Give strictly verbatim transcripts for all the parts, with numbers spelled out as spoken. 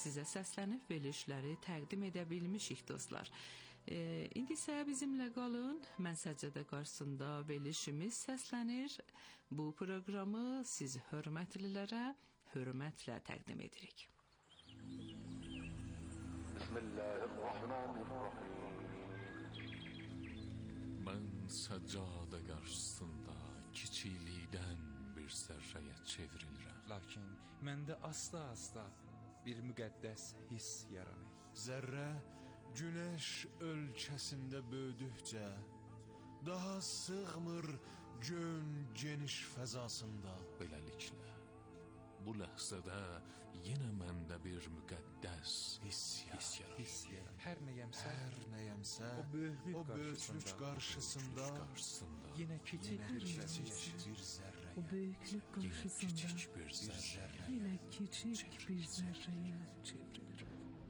sizə səslənib verilişləri təqdim edə bilmişik dostlar. E, indi isə bizimlə qalın. Mən Səccadə qarşısında verilişimiz səslənir. Bu proqramı siz hörmətlilərə hörmətlə təqdim edirik. Bismillahirrahmanirrahim. Mən Səccadə qarşısında kiçiklikdən bir zərrəyə çevrilirəm. Lakin məndə asta-asta bir müqəddəs hiss yaranır. Zərrə günəş ölkəsində böyüdükcə daha sığmır gön geniş fəzasında. Beləliklə, bu ləhzədə yenə məndə bir müqəddəs hiss yaranır. Hər nəyəmsə, Hər nəyəmsə o böyüklük o böyüklük qarşısında, qarşısında yenə kiçik bir kiçik bir zərrə. O büyüklük karşısında kiçik bir zərrə yine küçük bir zerreye çevrilir.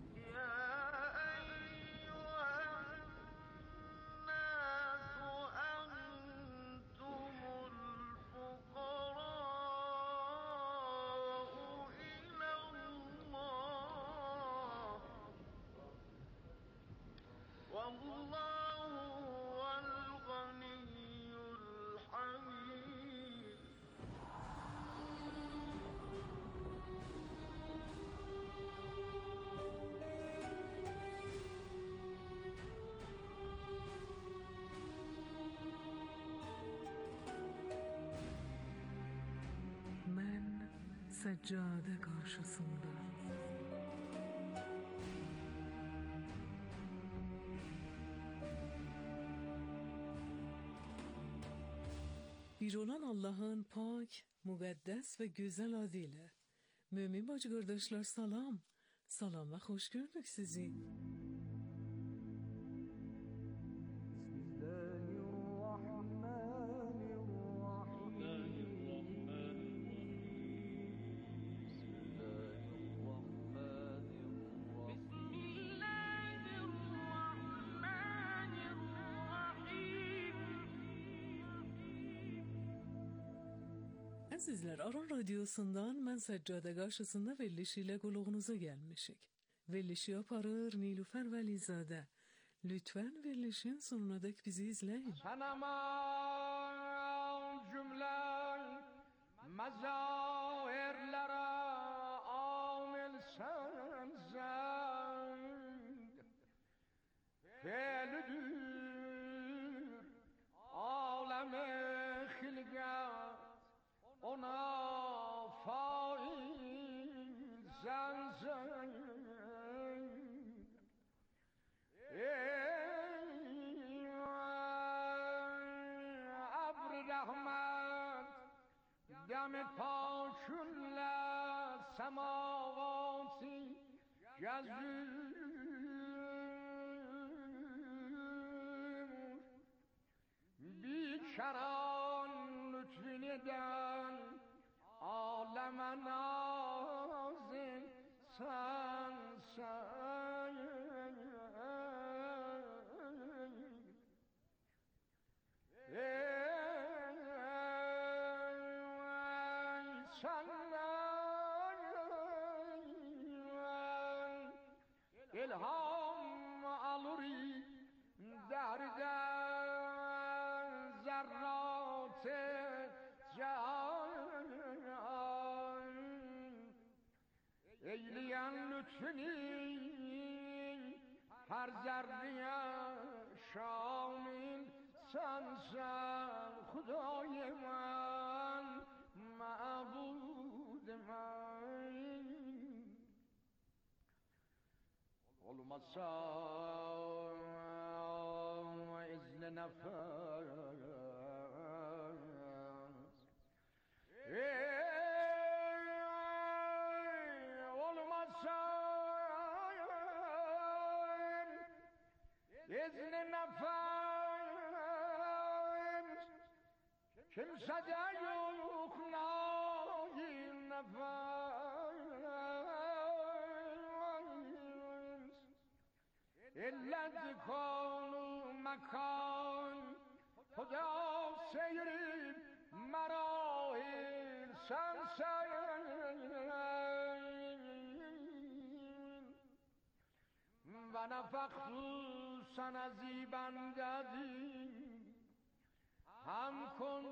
Ben seccade karşısında bir olan Allah'ın pak, mukaddes ve güzel adıyla. Mümin bacı kardeşler salam. Salam ve hoş gördük sizi. Sizler Aran Radyosu'ndan mən Səccade qarşısında verilişiyle qulağınıza gelmişik. Verilişi yaparır Nilüfer Velizadə. Lütfen verilişin sonuna dek bizi izleyin. Sanama cümle mezahirlere amil sensen Felüdür alem-i hilgat ona fail sensen ey abr rahmet demet paşunla semavati yazır biçaran lütfüneden aleme nazil sen sen ey senler ilham alır derden zerrat-ı can eyleyen lütfünü her zerreye şamil sensen Hudây men ma'bud men olmazsa izne nefes ey olmazsa izne nefes kimse de yok nail nefes illa dikanu mekan Huda seyrib marahil sen sen فنفخت سنزی بنددی هم کن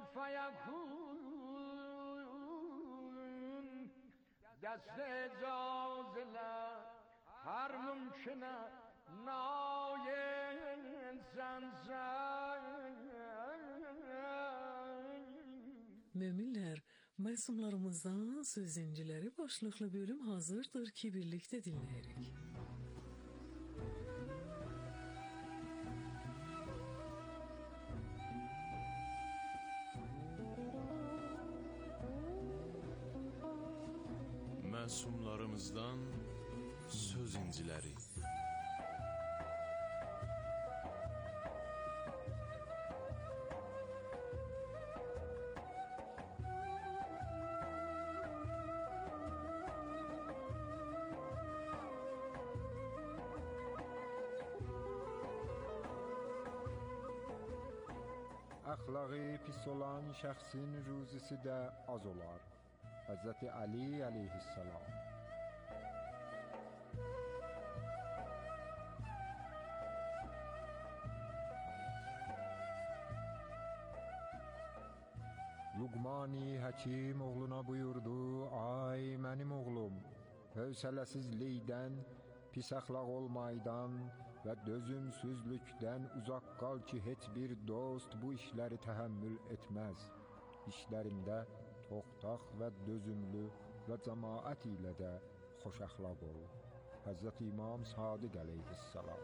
فیکون دست اجازه هر ممکنه nayen sensen. Müminler, məsumlarımızdan söz inciləri başlıqlı bölüm hazırdır ki, birlikdə dinləyirik. Məsumlarımızdan söz inciləri. Əxlaqı pis olan şəxsin ruzisi də az olar. Həzrəti Ali əleyhissalam. Luqmani Həkim oğluna buyurdu: Ay mənim oğlum, hövsələsizlikdən, pis əxlaq olmaydan və dözümsüzlükdən uzaq qal ki, heç bir dost bu işləri təhəmmül etməz. İşlərində toxtaq və dözümlü və cəmaət ilə də xoş əxlaq ol. Həzrət İmam Sadiq əleyhissalam.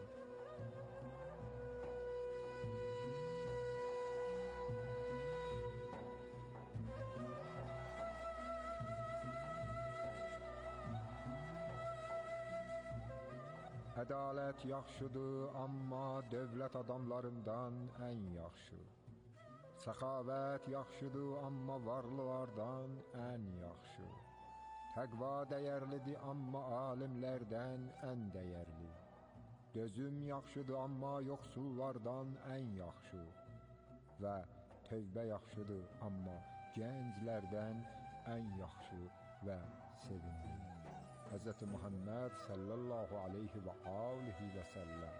Ədalət yaxşıdır, amma dövlət adamlarından ən yaxşı. Səxavət yaxşıdır, amma varlılardan ən yaxşı. Təqva dəyərlidir, amma alimlərdən ən dəyərli. Dözüm yaxşıdır, amma yoxsullardan ən yaxşı. Və tövbə yaxşıdır, amma gənclərdən ən yaxşı və sevimli. Həzrəti Muhammed sallallahu aleyhi və alihi və səlləm.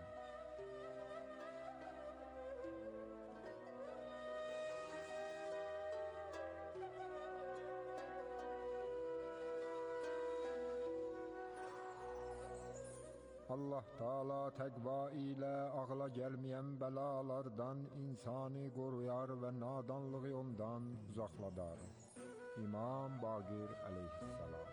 Allah Taala təqva ilə ağla gəlməyən bəlalardan insanı qoruyar və nadanlığı ondan uzaqladar. İmam Baqir əleyhissalam.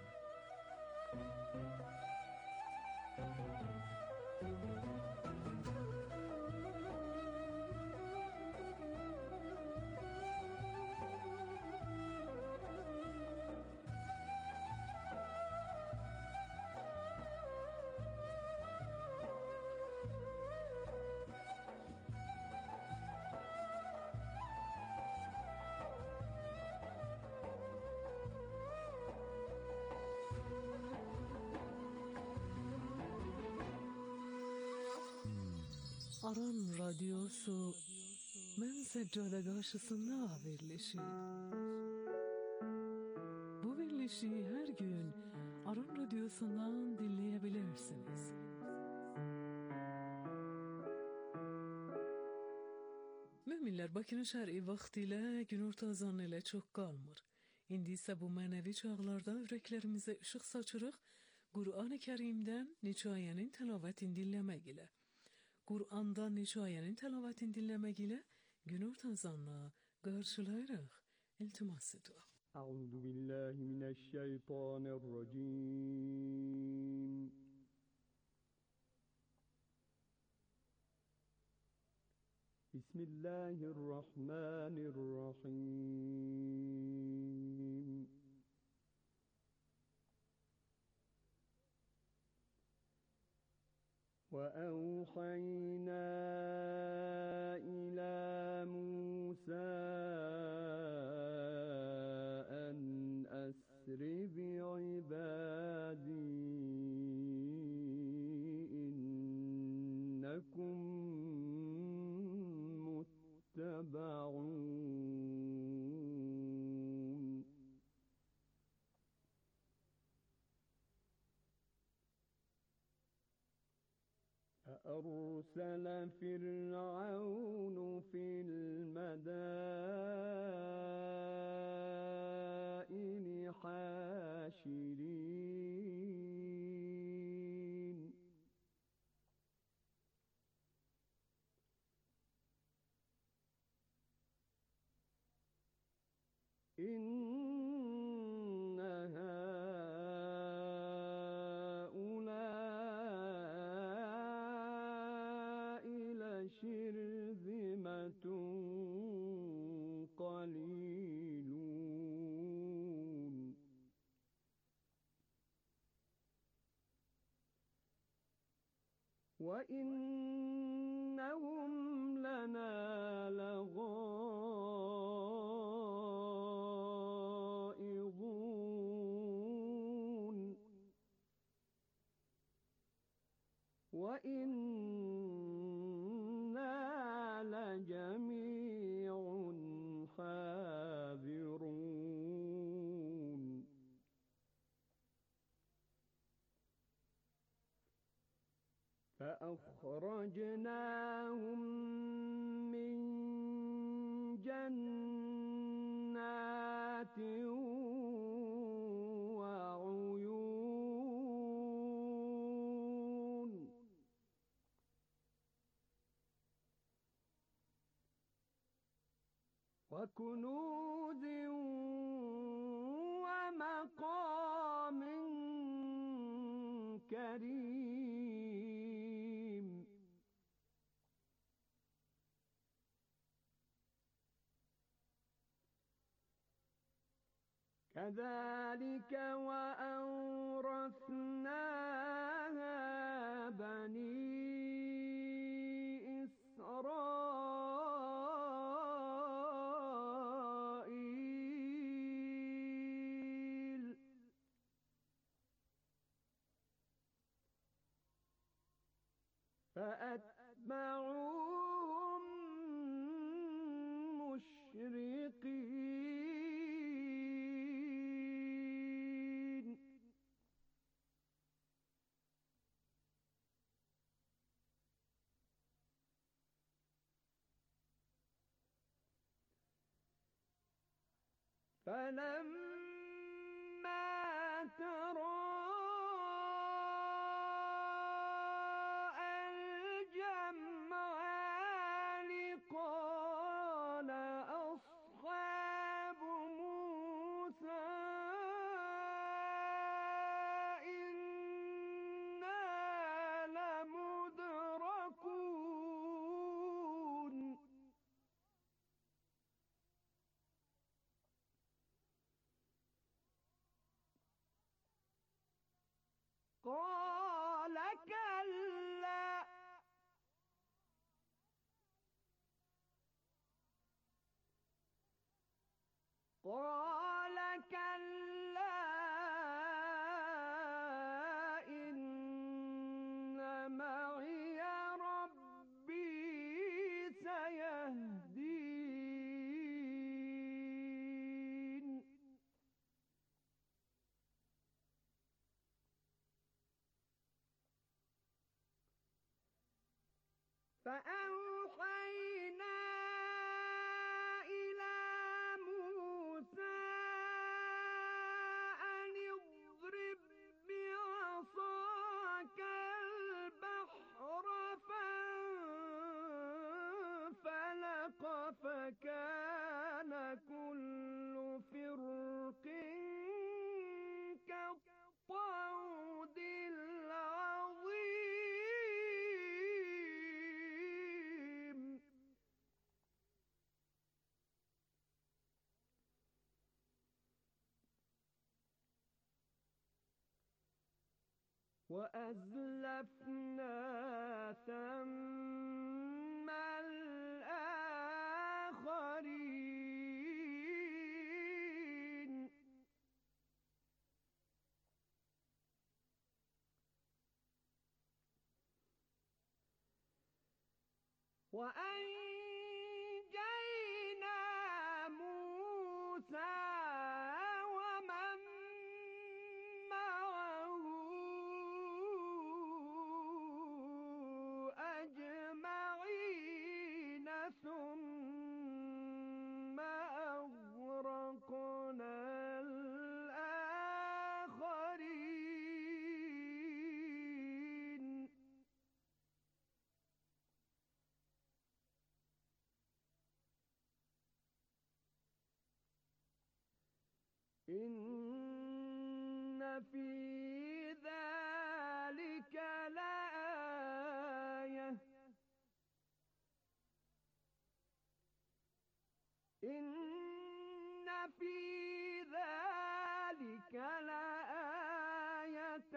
Aran Radyosu Mən Səccada qarşısında verilişi. Bu verilişi hər gün Aran Radyosu'ndan dinləyebilirsiniz. Müminlər, Bakının şəri vaxtı ilə günorta azanı ilə çox qalmır. İndi isə bu mənəvi çağlarda ürəklərimizə işıq saçırıq, Qur'an-ı Kərimdən neçə ayənin təlavətini dinləmək ilə. Qur'andan neçə ayənin təlavətini dinləmək ilə günorta azanına qarşılayırıq. İltimas edirik. Əuzu billahi minəşşeytanirracim. Bismillahirrahmanirrahim. وأوحينا إلى موسى أن أسر بعبادي إنكم متبعون. فأرسل فرعون في المدائن حاشرين إن هؤلاء لشرذمة قليلون وإنهم لنا لغائظون وإنا لجميع حاذرون فأخرجناهم من جنات وعيون وكنوز ومقام كريم كذلك وأورثناها بني إسرائيل فأتبعوهم مشرقين فلما تراءى الجمعان قال أصحاب موسى إنا لمدركون قال كلا قال كلا إن معي ربي سيهدين فأوحينا إلى موسى أن اضرب بعصاك البحر فانفلق فكان كل فرق كالطود العظيم وأزلفنا ثم الآخرين وأنجينا موسى ومن معه إن في ذلك لآية إن في ذلك لآية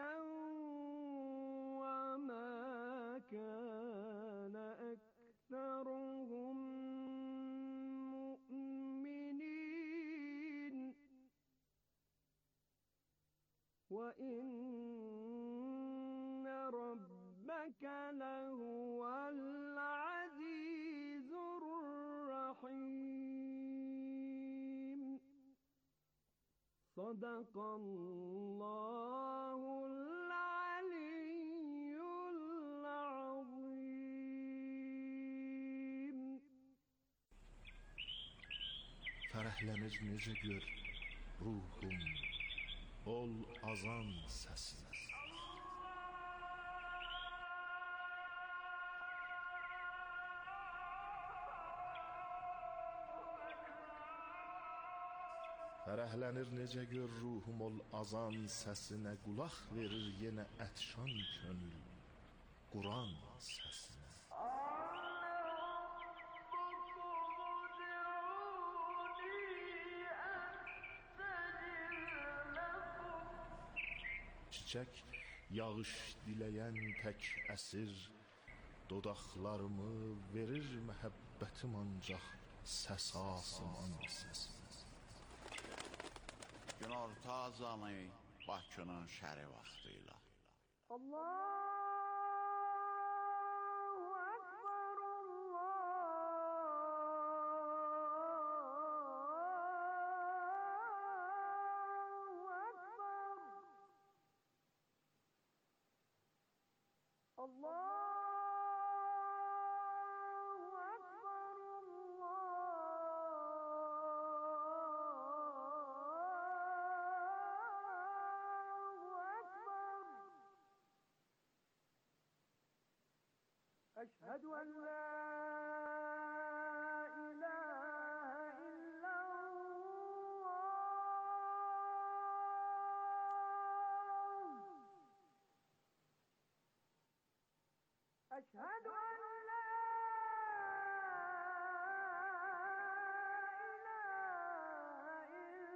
وما كان أكثرهم مؤمنين وإن ربك لهو العزيز الرحيم. صدق الله العلي العظيم. Fərəhlənir necə gör ruhum ol azan səsinə. Fərəhlənir necə gör ruhum ol azan səsinə, qulaq verir yenə ətşan könül Quran səsinə. Çiçək yağış diləyən tək əsir, dodaqlarımı verir məhəbbətim ancaq səs asman səsinə. Günorta azanı Bakının şəri vaxtıyla. Allahu Ekber, Allahu Ekber. Allah أشهد أن لا إله إلا الله. أشهد أن لا إله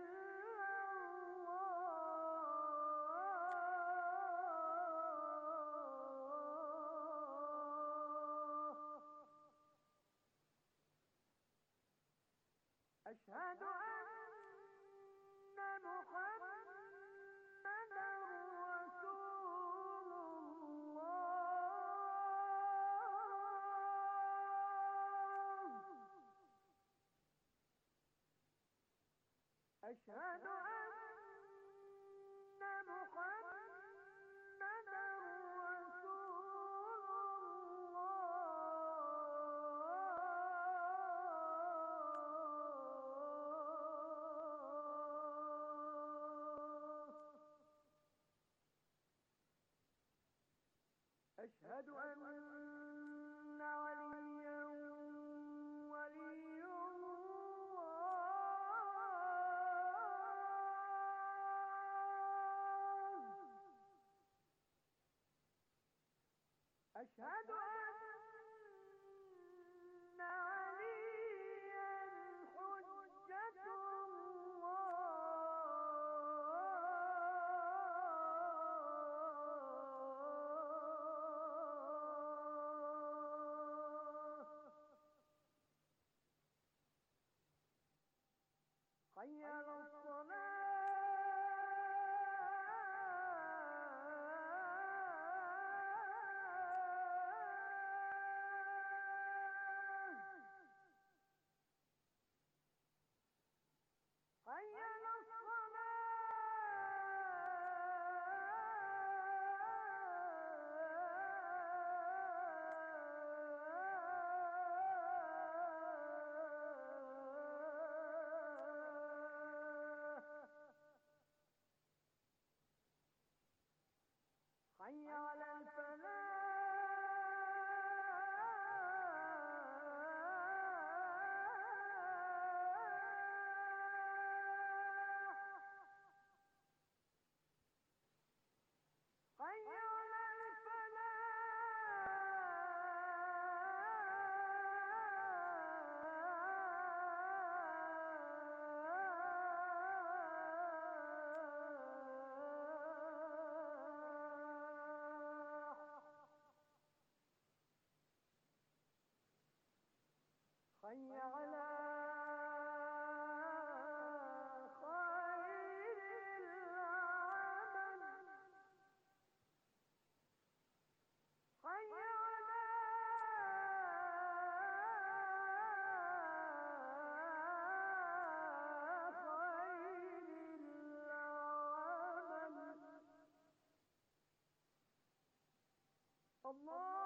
أشهد أن محمدًا رسول الله. أشهد أن محمدًا رسول أشهد أن عليا ولي الله. أشهد أن عليا حجة حي على الصلاة. حي على حي على الفلاح. حي على خير العمل حي على خير العمل الله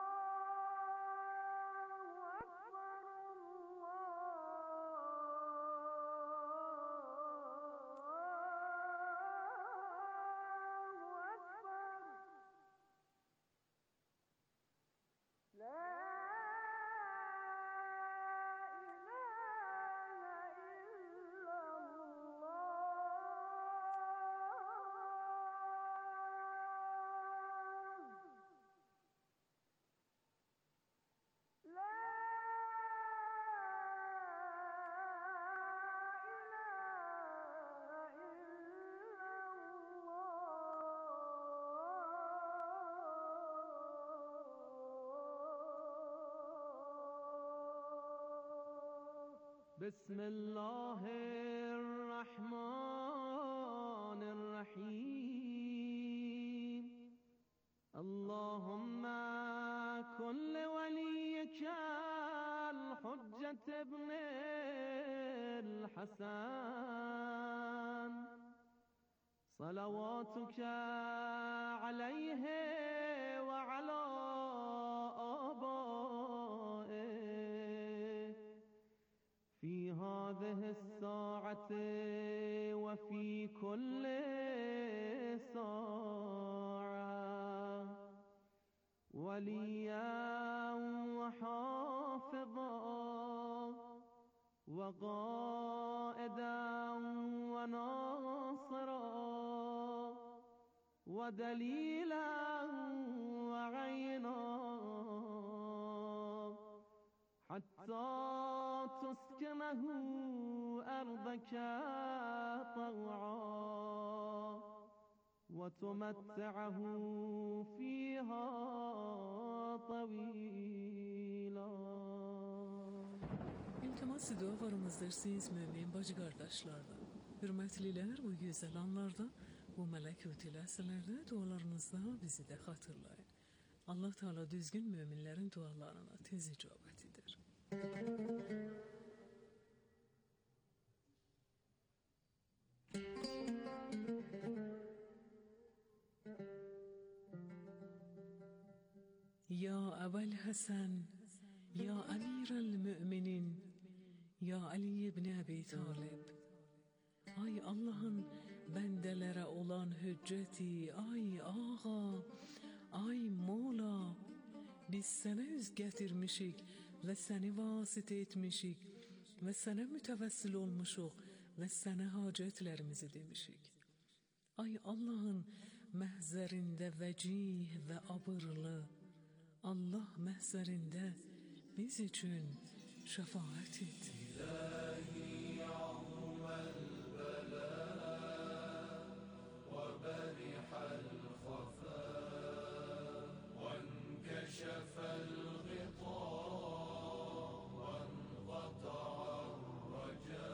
بسم الله الرحمن الرحيم اللهم كن لوليك الحجة ابن الحسن صلواتك عليه وعلى آبائه في هذه الساعة وفي كل ساعة وليا وحافظا وقائدا وناصرا ودليلا وعينا حتى تسكنه أرضك طوعا وتمتعه فيها طويلا. İltimas dualarımızdır siz mümin bacı kardeşlerden. Hürmetliler bu güzel anlarda, bu melekut ilaselerde dualarınızda bizi de hatırlayın. Allah Teala düzgün müminlerin dualarına tez icabet eder. Ya Ebel Hasan, Ya Emir el-Müminin, Ya Ali ibn Abi Talib. Ay Allah'ın bendelere olan hücceti, ay ağa, ay Mola, biz sana yüz getirmişik ve seni vasıta etmişik ve sana mütevessil olmuşuk ve sana hacetlerimizi demişik. Ay Allah'ın mehzerinde vecih ve abırlı, Allah mehzerinde biz için şefaat et. İlahi avvel bela ve berihal khafa ve enkeşefel gıta ve enqata'ar raca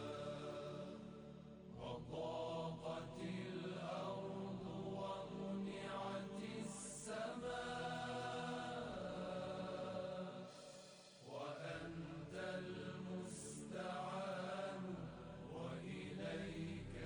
ve daqatil ardu ve muni'atis sema وأنت المستعان وإليك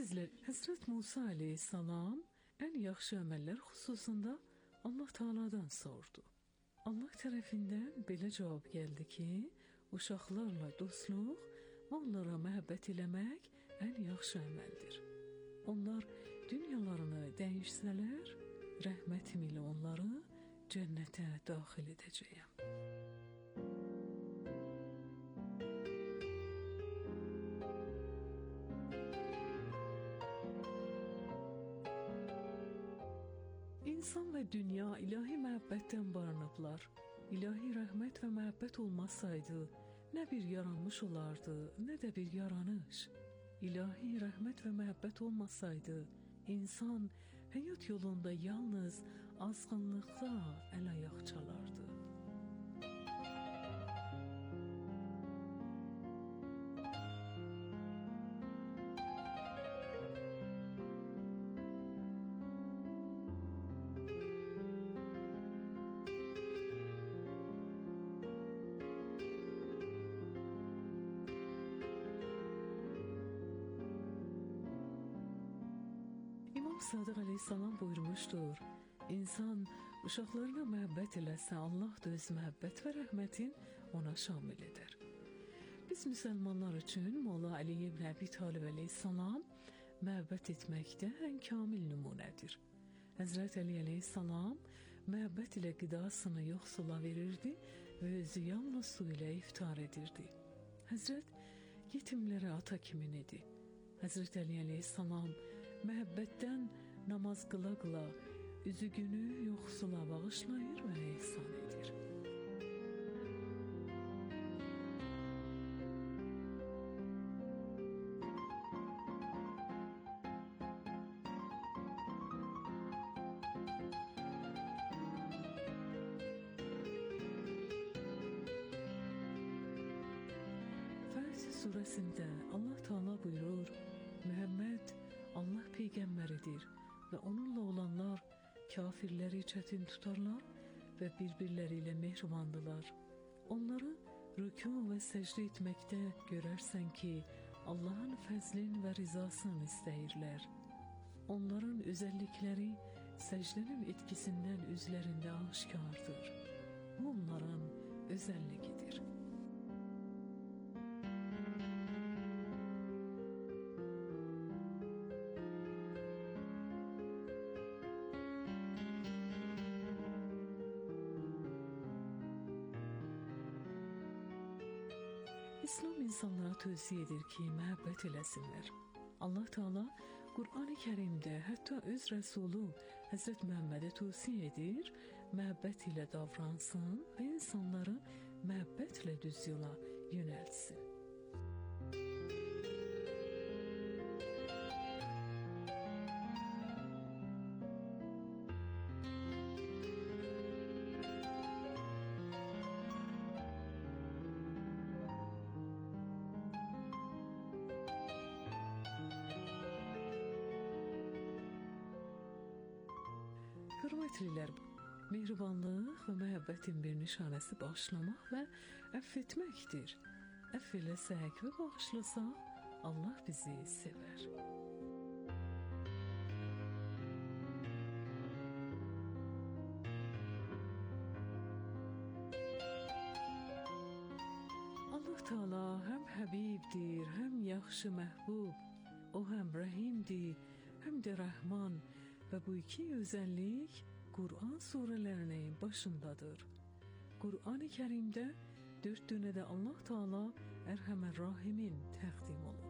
Əzizlər, Həzrət Musa əleyhissalam ən yaxşı əməllər xüsusunda Allah Taala'dan sordu. Allah tərəfindən belə cavab gəldi ki, uşaqlarla dostluq və onlara məhəbbət eləmək ən yaxşı əməldir. Onlar dünyalarını dəyişsələr, rəhmətim ilə onları cənnətə daxil edəcəyəm. İnsan və dünya ilahi məhəbbətdən barınıblar. İlahi rəhmət və məhəbbət olmasaydı, nə bir yaranmış olardı, nə də bir yaranış. İlahi rəhmət və məhəbbət olmasaydı, insan həyat yolunda yalnız azğınlıqda əl-ayaq çalardı. Sadıq əleyhissalam buyurmuşdur, insan uşaqlarına məhəbbət eləsə, Allah da öz məhəbbət və rəhmətin ona şamil edər. Biz müsəlmanlar üçün Molla Əli ibn Əbi Talib əleyhissalam məhəbbət etməkdə ən kamil nümunədir. Həzrət Əli əleyhissalam məhəbbət ilə qidasını yoxsula verirdi və özü yalnız su ilə iftar edirdi. Həzrət yetimlərə ata kimin idi. Həzrət Əli əleyhissalam məhəbbətdən namaz qıla-qıla üzügünü yoxsula bağışlayır və ehsan edir. Fəth surəsində Allah Taala buyurur, Məhəmməd Allah peyğəmbəridir və onunla olanlar kafirləri çətin tutarlar və bir-birləri ilə mehribandılar. Onları rükû və səcdə etməkdə görərsən ki, Allahın fəzlin və rizasını istəyirlər. Onların özəllikləri səcdənin etkisindən üzlərində aşkardır. Bu onların özəlligidir. İslam insanlara tövsiyə edir ki, məhəbbət eləsinlər. Allah Taala Qur'an-ı Kərimdə hətta öz rəsulu Həzrət Məhəmmədə tövsiyə edir, məhəbbət ilə davransın və insanları məhəbbətlə düz yola yönəltsin. Hörmətlilər, mehribanlıq və məhəbbətin bir nişanəsi bağışlamaq və əfv etməkdir. Əfv eləsək və bağışlasaq, Allah bizi sevər. Allah Taala həm Həbibdir, həm yaxşı məhbub. O həm Rəhimdir, həm də Rəhman. Və bu iki özəllik Qur'an surələrinin başındadır. Qur'an-ı Kərimdə dörd dönədə Allah Taala Ərhəmər Rahimin təqdim olur.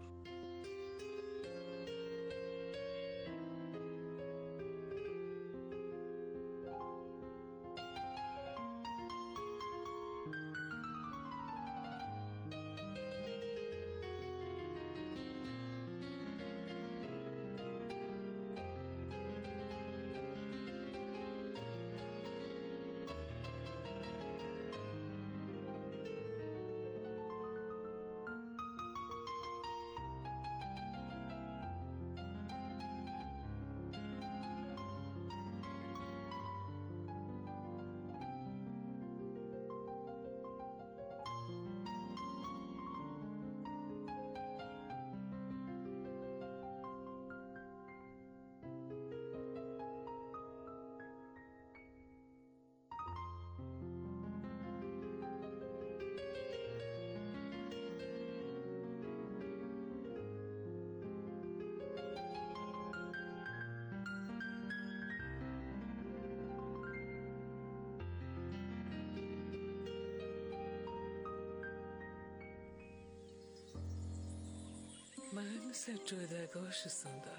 Mən səccadə qarşısında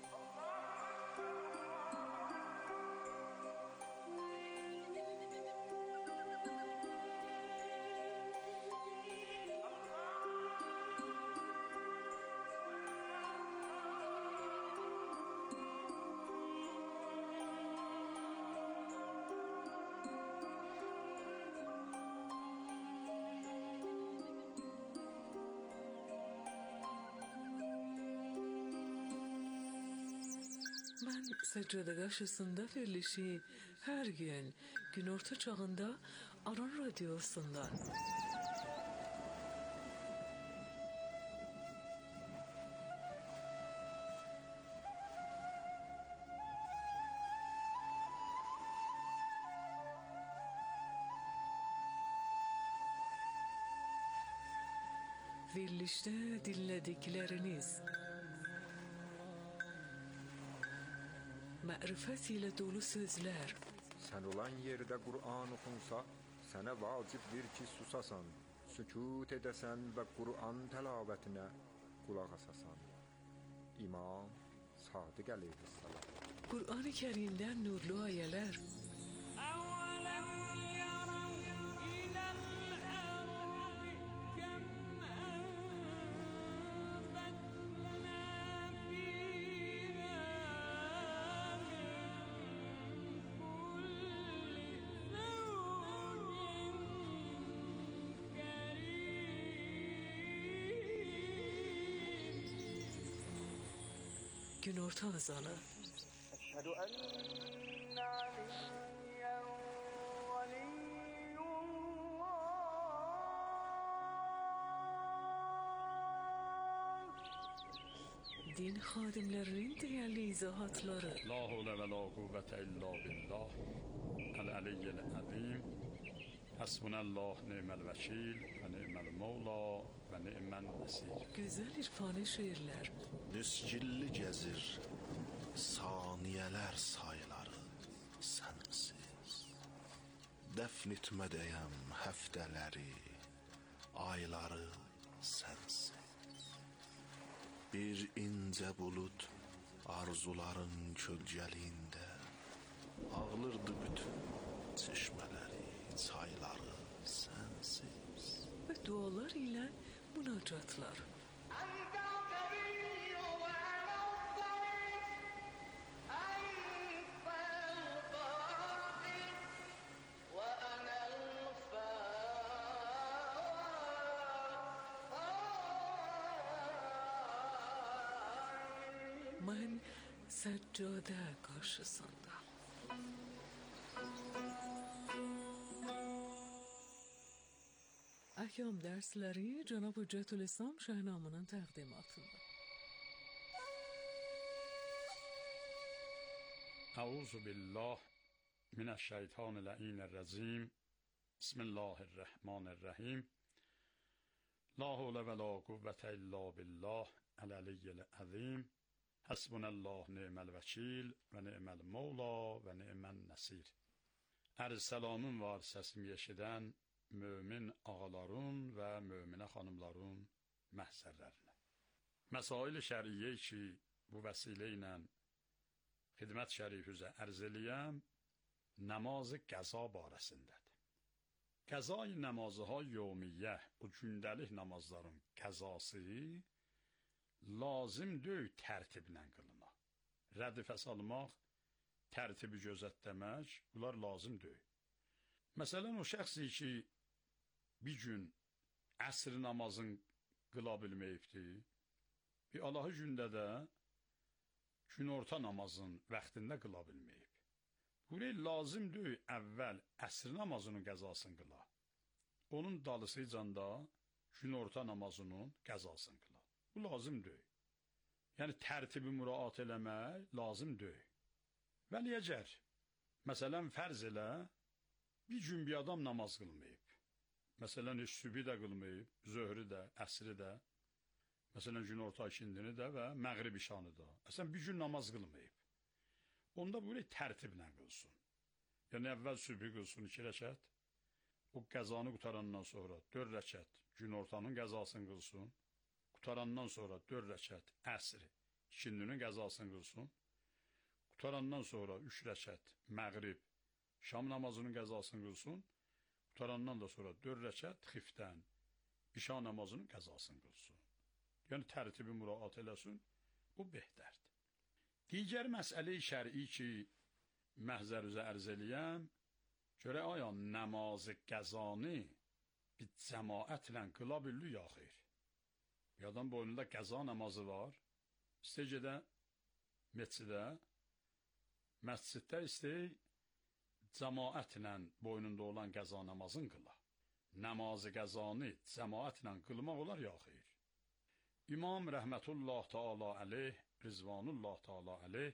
Mən səccadə qarşısında verilişi hər gün günorta çağında Aran Radiosu'ndan verilişte dinledikleriniz mərifət ilə dolu sözlər, Sən olan yerdə Qur'an oxunsa, sənə vacibdir ki, susasan, sükut edəsən və Qur'an təlavetinə qulaq asasan. İmam Sadiq əleyhissalam. Qur'an-ı Kərimdən nurlu ayələr, günorta azalı, أشهد أن عليا ولي الله din xadimlərinin değerli izahatları, La havle ve la kuvvete illa billah el-aliyyil azim. Hasbunallah ni'mel vekil ve ni'mel mevla ve ni'men nasir. güzel irfani şiirler, Nisgilli gəzir saniyələr sayıları sənsiz. Dəfn etmədəyəm həftələri, ayları sənsiz. Bir incə bulud arzuların kölgəliyində ağlırdı bütün çeşmələri, çayları sənsiz. ve dualar ile münacatlar. أنت الكبير وأنا الضعيف أنت القادر وأنا الفاعل Mən səccadə qarşısında. Əhkam dərsləri Cənab Hüccətülislam Şəhnamının təqdimatında. Euzu billah mineşşeytanirracim. Bismillahirrahmanirrahim. La havle ve la kuvvete illa billah el-aliyyil azim. Hasbunallah ni'mel vekil ve ni'mel mevla ve ni'men nasir. Ərz salamın var səsimi eşidən mömin ağaların və möminə xanımların məhzərlərinə. Məsail-i şəriyyə ki, bu vəsilə ilə xidmət şərifizə ərz eləyəm, namazı qəza barəsindədir. Qəza-i namazı-ha yevmiyyə, bu gündəlik namazların qəzası lazım deyil tərtiblə qılına. Rədifə salmaq, tərtibi gözətləmək, bunlar lazım deyil. Məsələn, o şəxsi ki, bir gün əsr namazın qıla bilməyibdir, bir Allahı gündə də günorta namazın vaxtında qıla bilməyib. Buraya lazım deyil əvvəl əsr namazının qəzasını qıla. Onun dalısıcanda günorta namazının qəzasını qıla. Bu lazım deyil. Yəni tərtibi müraat eləmək lazım deyil. Vəli əgər, məsələn, fərz elə, bir gün bir adam namaz qılmayıb. Məsələn, heç sübhi də qılmayıb, zöhrü də, əsri də, məsələn, günorta ikindini də və məğrib işanı da. Məsələn, bir gün namaz qılmayıb. Onda buraya tərtiblə qılsın. Yəni, əvvəl sübhi qılsın iki rəkət, o qəzanı qutarandan sonra dörd rəkət günortanın qəzasını qılsın, qutarandan sonra dörd rəkət əsri, ikindinin qəzasını qılsın. Qutarandan sonra üç rəkət məğrib, şam namazının qəzasını qılsın. Qutarandan da sonra dörd rəkət xiftən, işa namazının qəzasını qılsın. Yəni tərtibi müraat eləsin, bu behtərdir. Digər məsələ-i şər'i ki, məhzərüzə ərz eləyəm, görə aya namazı qəzanı bir cəmaətlə qıla bildi ya xeyr. Bir adam boynunda qəza namazı var, istəyir gedə məscidə, məsciddə istəyir cəmaətlə boynunda olan qəza namazını qıla. Namazı qəzanı cəmaətlə qılmaq olar ya xeyr. İmam rəhmətullah taala əleyh, rizvanullah taala əleyh,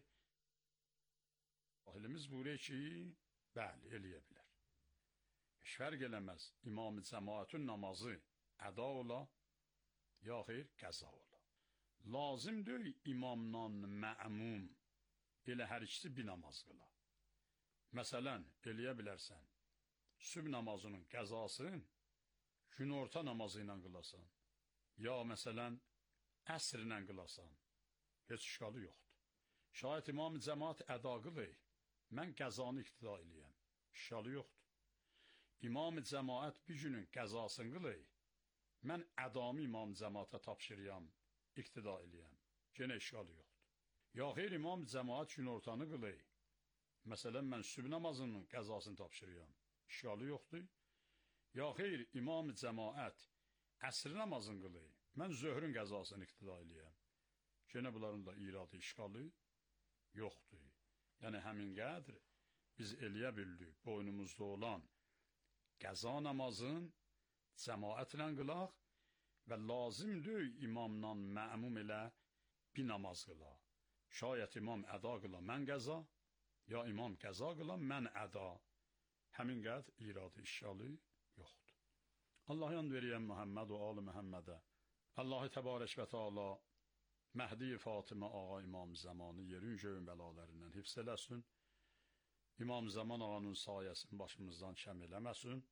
ahilimiz buyuruyor ki, bəli, eləyə bilər. Heç fərq eləməz, imam-ı cəmaətin namazı əda ola, ya xeyr, qəza ola. Lazım deyil imamdan mə'mum, elə hər ikisi bir namaz qıla. Məsələn, eləyə bilərsən, sübh namazının qəzasını günorta namazı ilə qılasan, ya məsələn, əsr ilə qılasan, heç işgalı yoxdur. Şayət imam-ı cəmaət əda qılır, mən qəzanı iqtida eləyəm, işgalı yoxdur. İmam-ı cəmaət bir günün qəzasını qılır, mən ədamı imam-ı cəmaətə tapşırıyam, iqtida eləyəm, yenə işgalı yoxdur. Ya xeyr, imam-ı cəmaət günortanı qılır, məsələn, mən sübh namazının qəzasını tapşırıyam, işgalı yoxdur. Ya xeyr, imam-ı cəmaət əsr namazını qılır, mən zöhrün qəzasını iqtida eləyəm, yenə bunların da iradı işgalı yoxdur. Yəni, həmin qədr biz eləyə bildik, boynumuzda olan qəza namazın cəmaətlə qılaq və lazımdır imamla mə'mum ilə bir namaz qıla. Şayət imam əda qıla, mən qəza, ya imam qəza qıla, mən əda. Həmin qədr iradı işgalı yoxdur. Allah yan veriyəm Muhammed və alı Muhammedə. Allah-u Təbarək və Teala Məhdi Fatimə ağa İmam Zamanı yerin göyün bəlalarından hifz eləsin. İmam Zaman ağanın sayəsini başımızdan kəm eləməsin.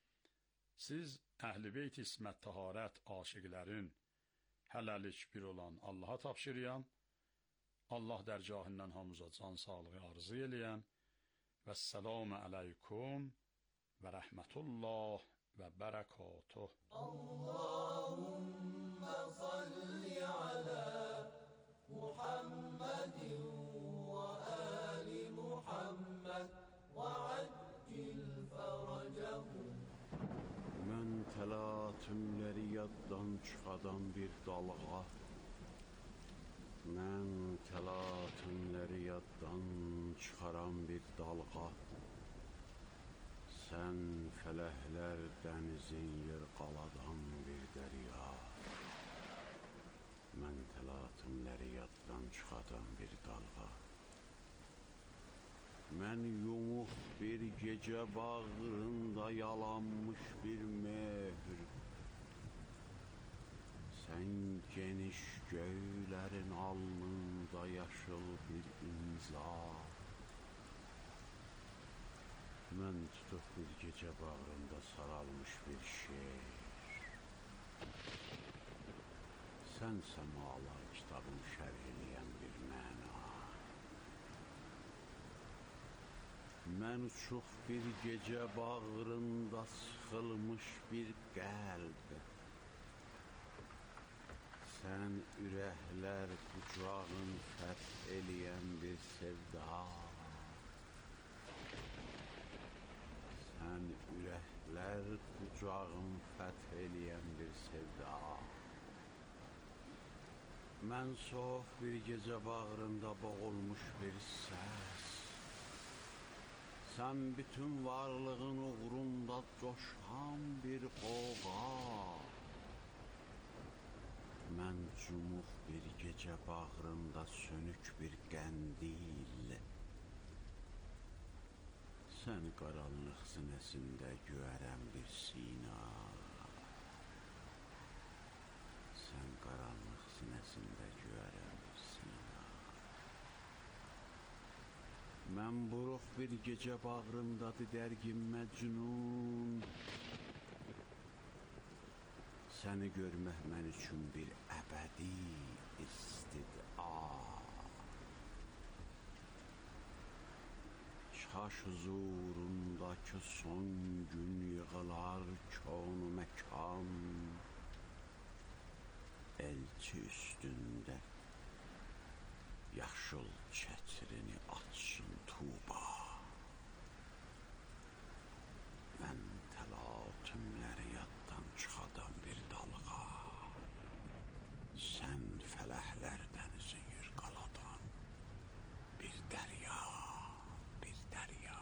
Siz Əhl-i Beyt İsmət Taharət aşiqlərin hələlik bir olan Allaha tapşırıyam. Allah dərgahından hamıza can sağlığı arzu eləyəm. Vəssalamu aleykum və rəhmətullah və bərəkatuh. Allahümme salli ala Muhammedin ve ali Muhammed ve accil feracahum. Mən təlatümləri yaddan çıxadan bir dalğa, mən təlatümləri yaddan çıxaran bir dalğa, sən fələhlər dənizin yer qaladan bir dərya, mən təlatümləri yaddan çıxadan bir dalğa, mən yumuq bir gecə bağrında yalanmış bir mehr, sən geniş göylərin alnında yaşıl bir imza, mən tutub bir gecə bağrında saralmış bir şeir, sən səmalar kitabın şərh eləyən bir məna, mən uçuq bir gecə bağrında sıxılmış bir qəlb, sən ürəklər qucağın fəth eləyən bir sevda, sən ürəklər qucağın fəth eləyən bir sevda, mən soğuk bir gecə bağrında boğulmuş bir səs, sən bütün varlığın uğrunda coşan bir qoğa, mən cumuq bir gecə bağrında sönük bir qəndil, sən qaranlıq sinəsində göyərən bir sina, sən qaranlıq sinəsində göyərən bir sina, mən buruq bir gecə bağrımdadır dərgin məcnun, səni görmək mən üçün bir əbədi istid'a. Çaş huzurundakı son gün yığılar konu məkan, elçi üstündə yaşıl çətrini açsın Tuba. Mən təlatümləri yaddan çıxadan bir dalğa, sən fələhlər dənizi yırğaladan bir dərya, bir dərya.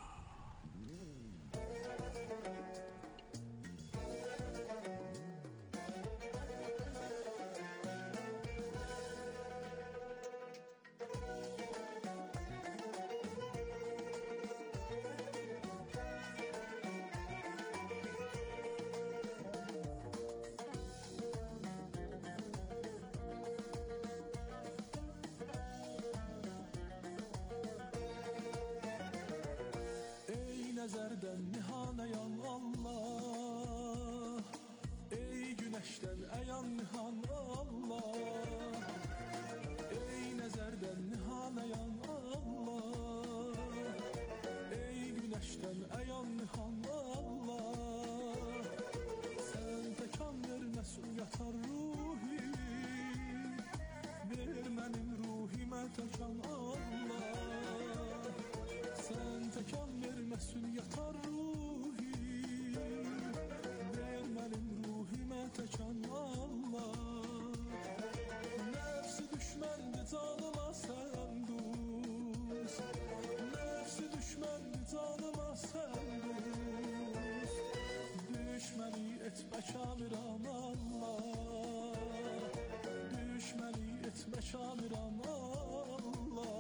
Nəzərdən nihanayan Allah, ey güneşdən əyan nihan Allah, ey nəzərdən nihanayan Allah, ey güneşdən əyan nihan Allah, sən təkan verməsin yatar ruhi, ver mənim ruhimə təkan Allah, sən təkan verməsin yatar ruhi, ver mənim ruhimə təkan Allah. Nəfsi düşməndir canıma sən dost, nəfsi düşməndir canıma sən dost, düşməni etmə kamirəm Allah, düşməni etmə kamirəm Allah.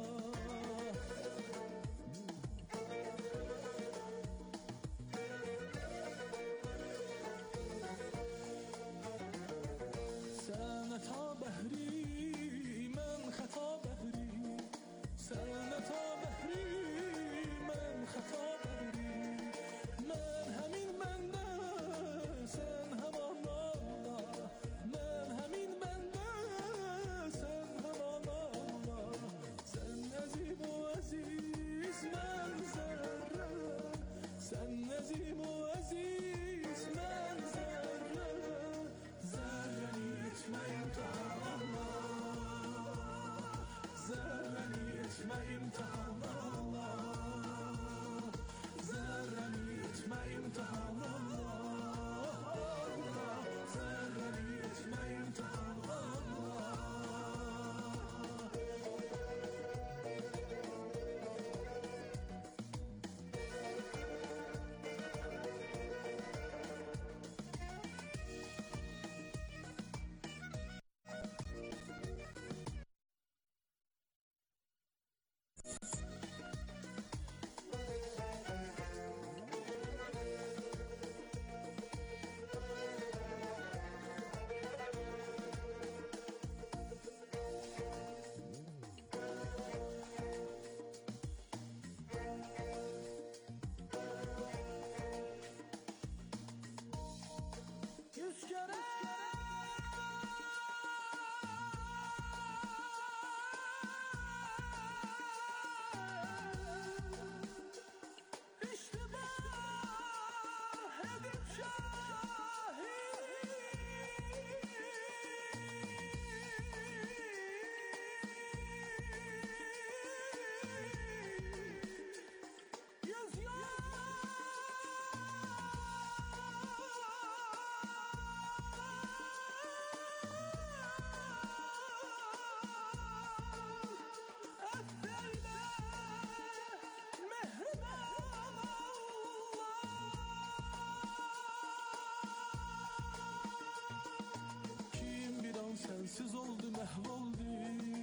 Sensiz oldu mahvoldu,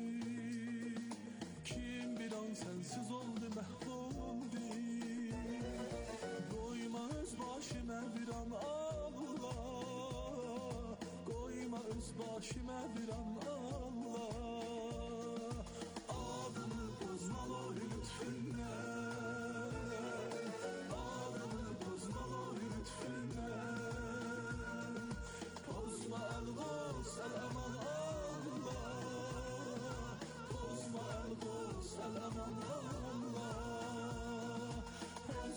kim bir an sensiz oldu mahvoldu. Koyma öz başıma bir an Allah, koyma öz başıma bir an Allah. Adını bozmalı lütfünden, adını bozmalı lütfünden. Poz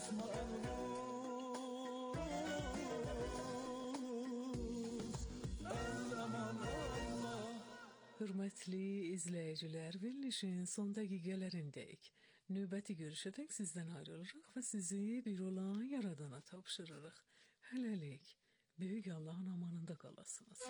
Hörmətli izləyicilər, verilişin son dəqiqələrindəyik. Növbəti görüşədək sizdən ayrılırıq və sizi bir olan Yaradana tapşırırıq. Hələlik, böyük Allahın amanında qalasınız.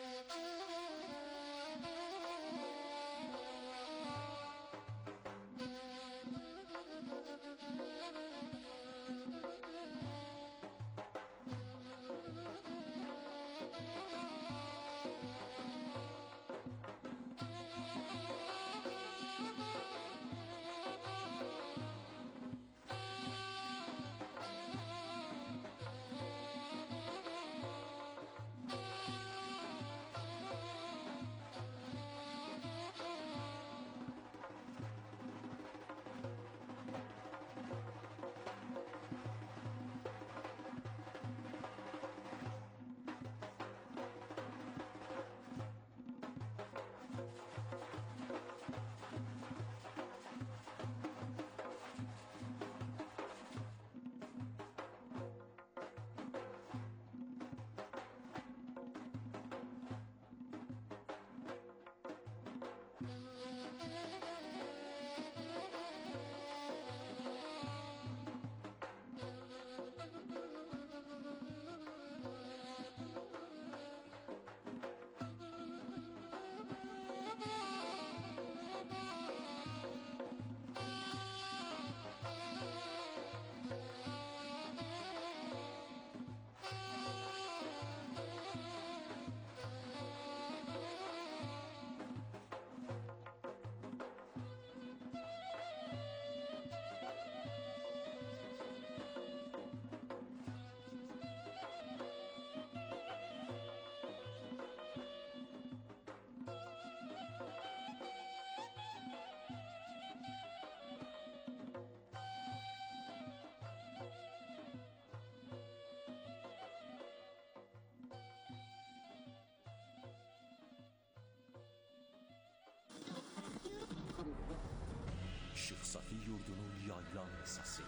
Işıq Safi yurdunun yaylan səsi,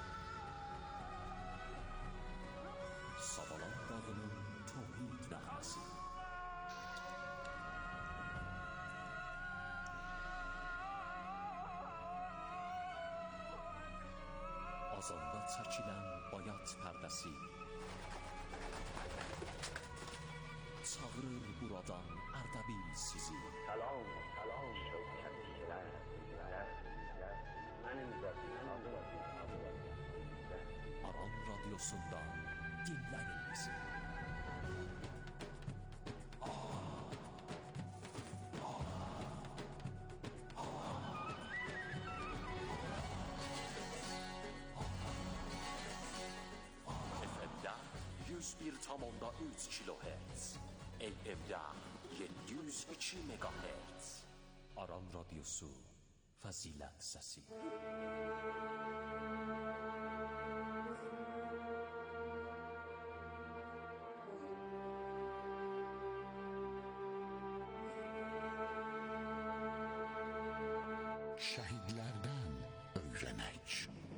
Savalan dağının tohid nəğməsi, azanda çəkilən bayat pərdəsi, çağırır buradan Ərdəbil sizi. Salam, salam şövkətliklər, mənim zəfim adım. Aran radyosundan dinləyin bizi. F M'də yüz bir tam onda üç kilohertz, L M'də yeddi yüz iki megahertz. Aran radyosu, fəzilət səsi. Şəhidlərdən öyrənək.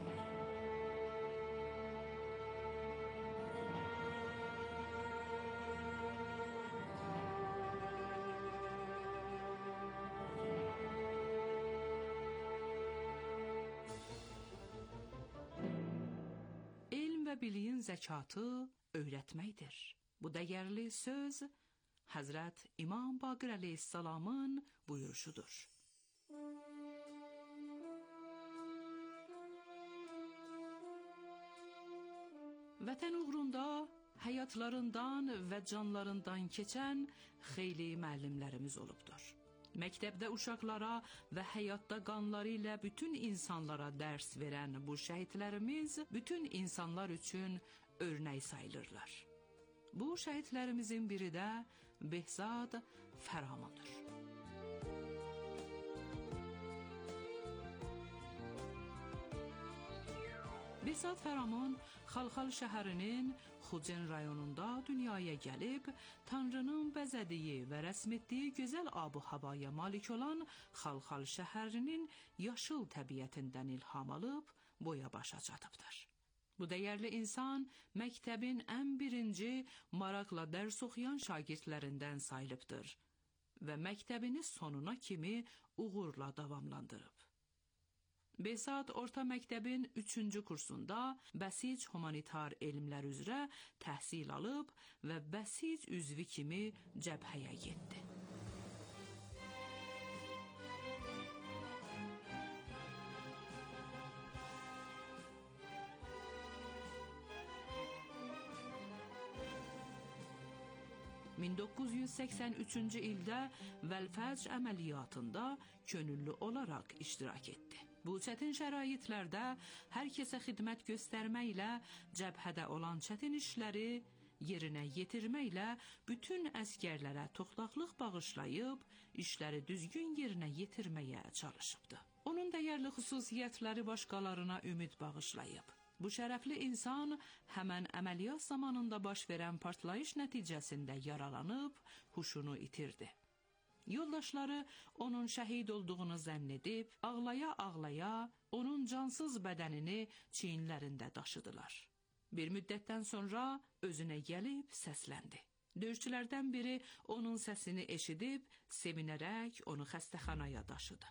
Elm və biliyin zəkatı öyrətməkdir. Bu dəyərli söz Həzrət İmam Baqir əleyhissalamın buyuruşudur. Vətən uğrunda həyatlarından və canlarından keçən xeyli müəllimlərimiz olubdur. Məktəbdə uşaqlara və həyatda qanları ilə bütün insanlara dərs verən bu şəhidlərimiz bütün insanlar üçün örnək sayılırlar. Bu şəhidlərimizin biri də Behzad Fəramondur. Behzad Fəramon Xalxal şəhərinin Xucen rayonunda dünyaya gəlib, Tanrının bəzədiyi və rəsm etdiyi gözəl ab-havaya malik olan Xalxal şəhərinin yaşıl təbiətindən ilham alıb boya başa çatıbdır. Bu dəyərli insan məktəbin ən birinci maraqla dərs oxuyan şagirdlərindən sayılıbdır və məktəbini sonuna kimi uğurla davamlandırıb. Behzad orta məktəbin üçüncü kursunda bəsic humanitar elmlər üzrə təhsil alıb və bəsic üzvü kimi cəbhəyə getdi. min doqquz yüz səksən üçüncü ildə Vəlfəcr əməliyyatında könüllü olaraq iştirak etdi. Bu çətin şəraitlərdə hər kəsə xidmət göstərməklə, cəbhədə olan çətin işləri yerinə yetirməklə bütün əskərlərə toxtaqlıq bağışlayıb, işləri düzgün yerinə yetirməyə çalışıbdı. Onun dəyərli xüsusiyyətləri başqalarına ümid bağışlayıb. Bu şərəfli insan həmən əməliyyat zamanında baş verən partlayış nəticəsində yaralanıb, huşunu itirdi. Yoldaşları onun şəhid olduğunu zənn edib, ağlaya-ağlaya onun cansız bədənini çiyinlərində daşıdılar. Bir müddətdən sonra özünə gəlib səsləndi. Döyüşçülərdən biri onun səsini eşidib, sevinərək onu xəstəxanaya daşıdı.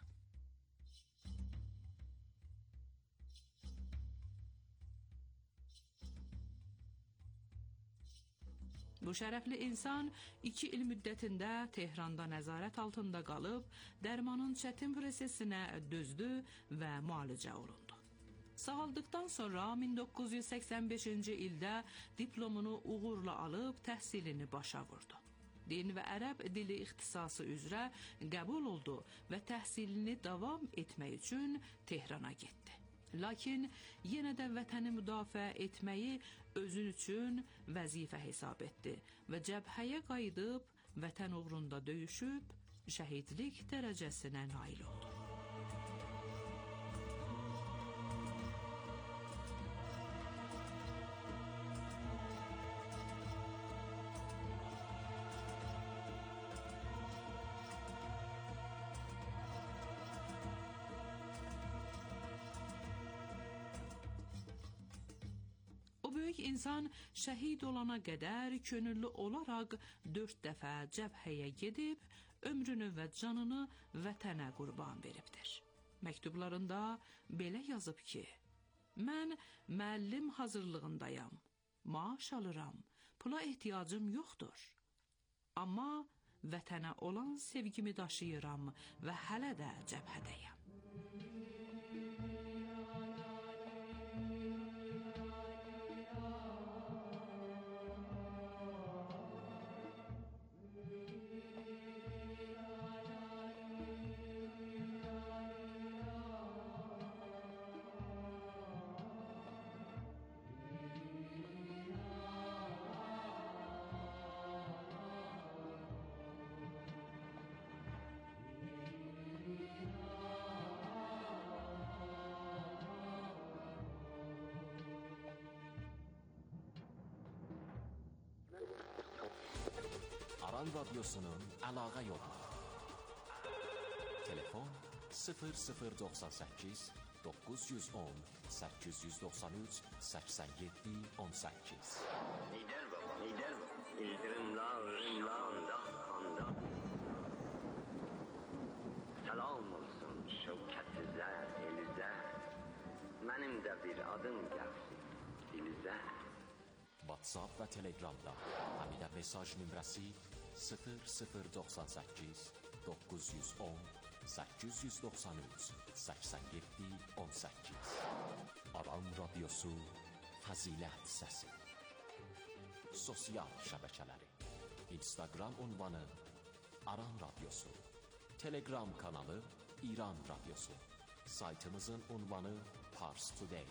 Bu şərəfli insan iki il müddətində Tehranda nəzarət altında qalıb, dərmanın çətin prosesinə dözdü və müalicə olundu. Sağaldıqdan sonra min doqquz yüz səksən beşinci ildə diplomunu uğurla alıb təhsilini başa vurdu. Din və ərəb dili ixtisası üzrə qəbul oldu və təhsilini davam etmək üçün Tehrana getdi. Lakin yenə də vətəni müdafiə etməyi özün üçün vəzifə hesab etdi və cəbhəyə qayıdıb vətən uğrunda döyüşüb şəhidlik dərəcəsinə nail oldu. O böyük insan şəhid olana qədər könüllü olaraq dörd dəfə cəbhəyə gedib, ömrünü və canını vətənə qurban veribdir. Məktublarında belə yazıb ki, mən müəllim hazırlığındayam, maaş alıram, pula ehtiyacım yoxdur. Amma vətənə olan sevgimi daşıyıram və hələ də cəbhədəyəm. Aran Radyosu'nun əlaqə yolu. Telefon sıfır sıfır doxsan səkkiz doqquz yüz on səkkiz yüz doxsan üç səksən yeddi on səkkiz. Lider baba, lider baba. İldirimla, ürümla, anda, anda. Selam olsun şevketizə, elizə. Mənim də bir adım gəlsin dilizə. WhatsApp və Telegramda həmidə mesaj nömrəsi sıfır sıfır doxsan səkkiz doqquz yüz on səkkiz yüz doxsan üç səksən yeddi on səkkiz. Aran Radyosu Fəzilət Səsi. Sosial şəbəkələri. Instagram ünvanı Aran Radyosu. Telegram kanalı İran Radyosu. Saytımızın ünvanı Pars Today.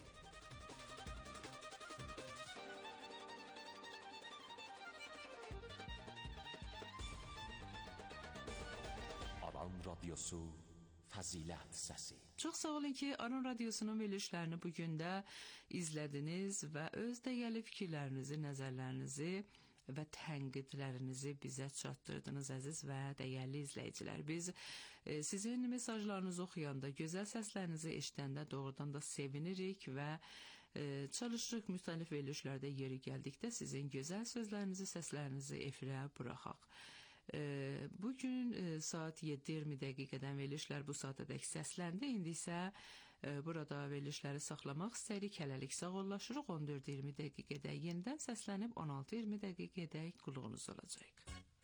Aran Radyosu Fəzilət Səsi. Çox sağ olun ki, Aran Radyosu'nun verilişlərini bugün də izlədiniz və öz dəyərli fikirlərinizi, nəzərlərinizi və tənqidlərinizi bizə çatdırdınız əziz və dəyərli izləyicilər. Biz e, sizin mesajlarınızı oxuyanda, gözəl səslərinizi eşidəndə doğrudan da sevinirik və E, çalışırıq müxtəlif verilişlərdə yeri gəldikdə sizin gözəl sözlərinizi, səslərinizi efirə buraxaq. E, bugün e, saat yeddi iyirmi dəqiqədən verilişlər bu saatədək səsləndi. İndi isə e, burada verilişləri saxlamaq istəyirik. Hələlik sağollaşırıq. on dörd iyirmi dəqiqədə yenidən səslənib on altı iyirmi dəqiqədə qulağınız olacaq.